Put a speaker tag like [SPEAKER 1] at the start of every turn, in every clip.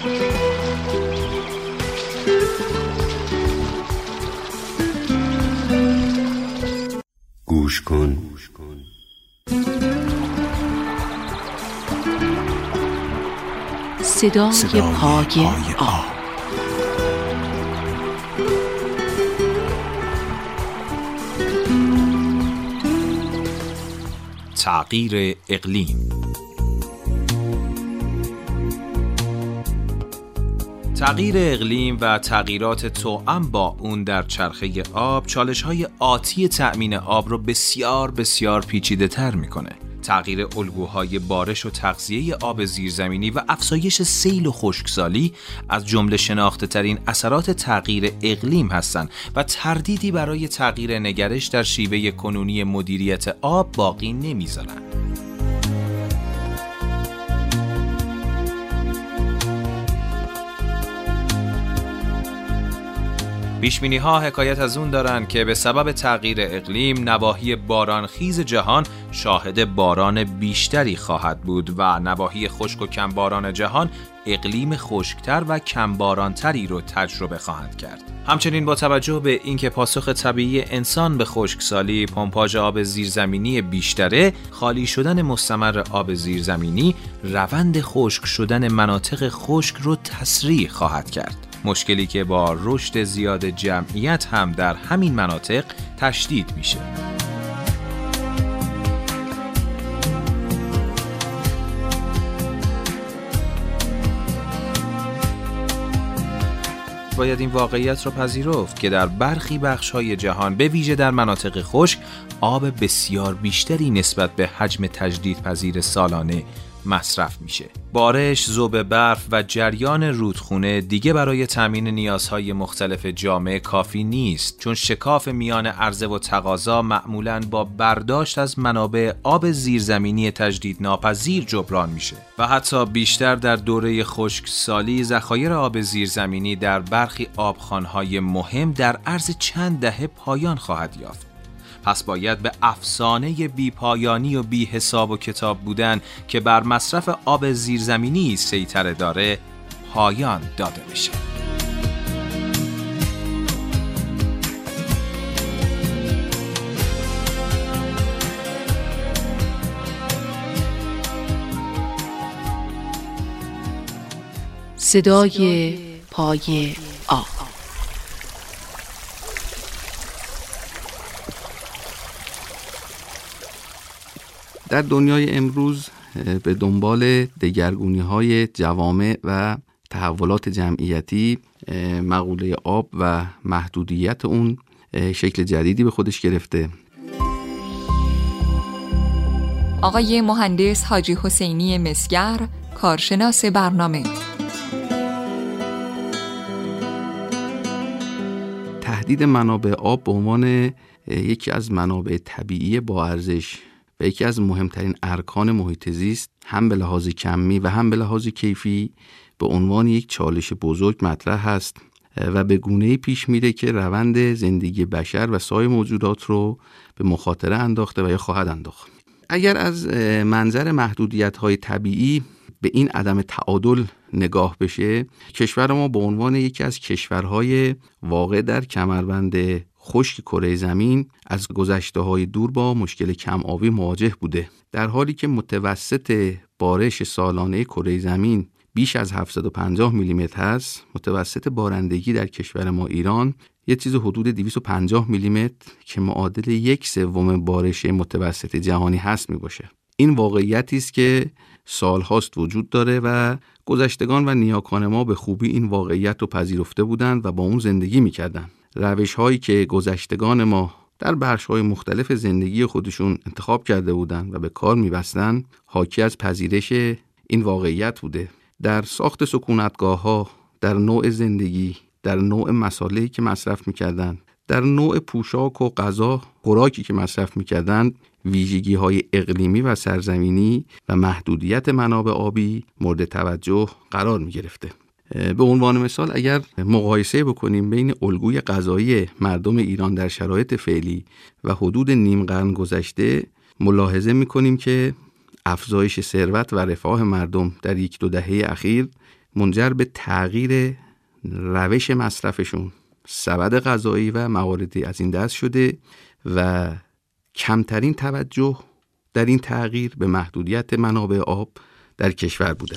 [SPEAKER 1] گوش کن.
[SPEAKER 2] صدای پای آب.
[SPEAKER 3] تغییر اقلیم. تغییر اقلیم و تغییرات توأم با اون در چرخه آب چالش‌های آتی تأمین آب رو بسیار بسیار پیچیده‌تر می‌کنه. تغییر الگوهای بارش و تغذیه آب زیرزمینی و افزایش سیل و خشکسالی از جمله شناخته‌ترین اثرات تغییر اقلیم هستند و تردیدی برای تغییر نگرش در شیوه کنونی مدیریت آب باقی نمی‌ذارن. پیش‌بینی‌ها حکایت از اون دارن که به سبب تغییر اقلیم نواحی بارانخیز جهان شاهد باران بیشتری خواهد بود و نواحی خشک و کمباران جهان اقلیم خشکتر و کمبارانتری رو تجربه خواهند کرد. همچنین با توجه به اینکه پاسخ طبیعی انسان به خشکسالی پمپاژ آب زیرزمینی بیشتره، خالی شدن مستمر آب زیرزمینی روند خشک شدن مناطق خشک رو تسریع خواهد کرد. مشکلی که با رشد زیاد جمعیت هم در همین مناطق تشدید میشه. باید این واقعیت را پذیرفت که در برخی بخش‌های جهان به ویژه در مناطق خشک آب بسیار بیشتری نسبت به حجم تجدیدپذیر سالانه مصرف میشه. بارش، ذوب برف و جریان رودخونه دیگه برای تامین نیازهای مختلف جامعه کافی نیست، چون شکاف میان عرضه و تقاضا معمولاً با برداشت از منابع آب زیرزمینی تجدیدناپذیر جبران میشه و حتی بیشتر در دوره خشکسالی ذخایر آب زیرزمینی در برخی آبخوان‌های مهم در عرض چند دهه پایان خواهد یافت. پس باید به افسانه بی‌پایانی و بی حساب و کتاب بودن که بر مصرف آب زیرزمینی سیطره داره پایان داده بشه.
[SPEAKER 2] صدای پای آب.
[SPEAKER 4] در دنیای امروز به دنبال دگرگونی‌های جوامع و تحولات جمعیتی مقوله آب و محدودیت اون شکل جدیدی به خودش گرفته.
[SPEAKER 5] آقای مهندس حاجی حسینی مسگر، کارشناس برنامه.
[SPEAKER 4] تهدید منابع آب به عنوان یکی از منابع طبیعی با ارزش و یکی از مهمترین ارکان محیط زیست، هم به لحاظ کمی و هم به لحاظ کیفی به عنوان یک چالش بزرگ مطرح است و به گونه‌ای پیش میره که روند زندگی بشر و سایر موجودات رو به مخاطره انداخته و یا خواهد انداخت. اگر از منظر محدودیت‌های طبیعی به این عدم تعادل نگاه بشه، کشور ما به عنوان یکی از کشورهای واقع در کمربند خشک کره زمین از گذشته‌های دور با مشکل کم آبی مواجه بوده، در حالی که متوسط بارش سالانه کره زمین بیش از 750 میلیمتر هست. متوسط بارندگی در کشور ما ایران یه چیز حدود 250 میلیمتر که معادل 1/3 بارش متوسط جهانی هست میباشه. این واقعیتی است که سالهاست وجود داره و گذشتگان و نیاکان ما به خوبی این واقعیت رو پذیرفته بودند و با اون زندگی میکردن. روش هایی که گذشتگان ما در بخش‌های مختلف زندگی خودشون انتخاب کرده بودند و به کار می‌بستن حاکی از پذیرش این واقعیت بوده. در ساخت سکونتگاه‌ها، در نوع زندگی، در نوع مصالحی که مصرف می‌کردند، در نوع پوشاک و غذا، خوراکی که مصرف می‌کردند، ویژگی‌های اقلیمی و سرزمینی و محدودیت منابع آبی مورد توجه قرار می‌گرفته. به عنوان مثال اگر مقایسه بکنیم بین الگوی غذایی مردم ایران در شرایط فعلی و حدود نیم قرن گذشته، ملاحظه می‌کنیم که افزایش ثروت و رفاه مردم در 1-2 دهه اخیر منجر به تغییر روش مصرفشون، سبد غذایی و مواردی از این دست شده و کمترین توجه در این تغییر به محدودیت منابع آب در کشور بوده.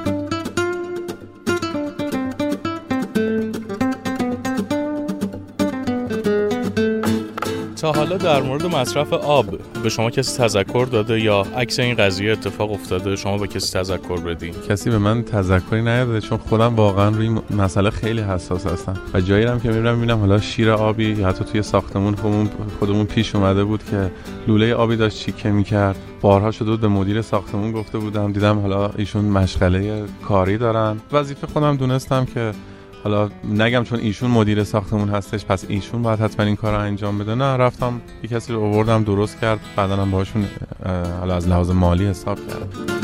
[SPEAKER 1] تا حالا در مورد مصرف آب به شما کسی تذکر داده یا عکس این قضیه اتفاق افتاده شما به کسی تذکر بدین؟
[SPEAKER 6] کسی به من تذکری نداده، چون خودم واقعا روی این مسئله خیلی حساس هستم و جایی هم که میبینم حالا شیر آبی یا حتی توی ساختمون خودمون پیش اومده بود که لوله آبی داشت چیکه میکرد. بارها شده بود به مدیر ساختمون گفته بودم، دیدم حالا ایشون مشغله کاری دارن. وظیفه خودم دونستم که حالا نگم چون ایشون مدیر ساختمون هستش پس ایشون باید حتما این کار رو انجام بده، نه، رفتم یک کسی رو آوردم درست کرد، بعداً هم باهاشون حالا از لحاظ مالی حساب کردم.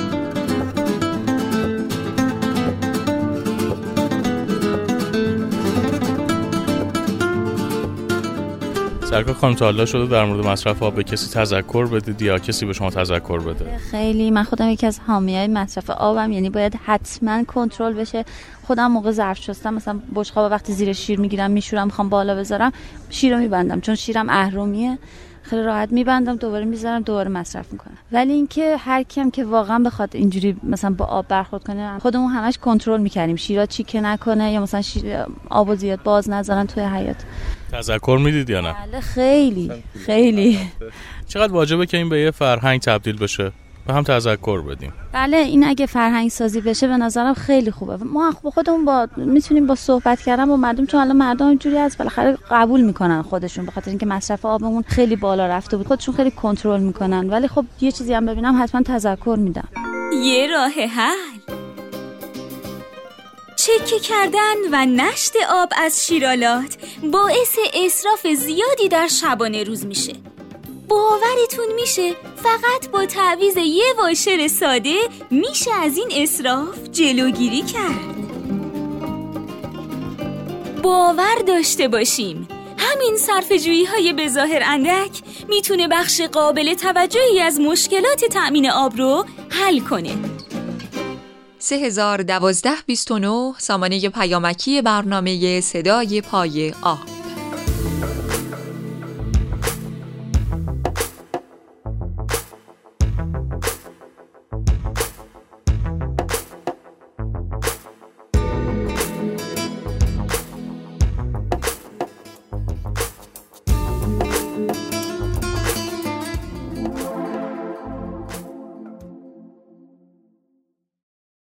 [SPEAKER 1] سرکار خانم تا حالا شده در مورد مصرف آب به کسی تذکر بدید یا کسی به شما تذکر بده؟
[SPEAKER 7] خیلی. من خودم یکی از حامیای مصرف آبم، یعنی باید حتما کنترل بشه. خودم موقع ظرف شستم مثلا بشقاب وقتی زیر شیر میگیرم میشورم میخوام بالا بذارم، شیر رو میبندم چون شیرم اهرمیه، خیلی راحت میبندم، دوباره میذارم، دوباره مصرف میکنم. ولی اینکه هر کیم که واقعا بخواد اینجوری مثلا با آب برخورد کنه، خودمون همش کنترل میکردیم شیرا چیکه نکنه یا مثلا آبو زیاد باز نذارن توی حیاط.
[SPEAKER 1] تذکر میدید یا نه؟
[SPEAKER 7] بله خیلی خیلی.
[SPEAKER 1] چقدر واجبه که این به یه فرهنگ تبدیل بشه؟ به هم تذکر بدیم.
[SPEAKER 7] بله این اگه فرهنگ سازی بشه به نظرم خیلی خوبه. ما خودمون میتونیم با صحبت کردن با مردم، چون الان مردم اینجوری از بالاخره قبول میکنن خودشون، به خاطر اینکه مصرف آبمون خیلی بالا رفته بود، خودشون خیلی کنترل میکنن. ولی خب یه چیزی هم ببینم حتما تذکر میدم.
[SPEAKER 8] یه راه حل: چکه کردن و نشت آب از شیرالات باعث اسراف زیادی در شبانه روز میشه. باورتون میشه فقط با تعویض یه واشر ساده میشه از این اسراف جلوگیری کرد. باور داشته باشیم همین صرفه‌جویی‌های به ظاهر اندک میتونه بخش قابل توجهی از مشکلات تأمین آب رو حل کنه.
[SPEAKER 5] 3012-29 سامانه پیامکی برنامه صدای پای آب.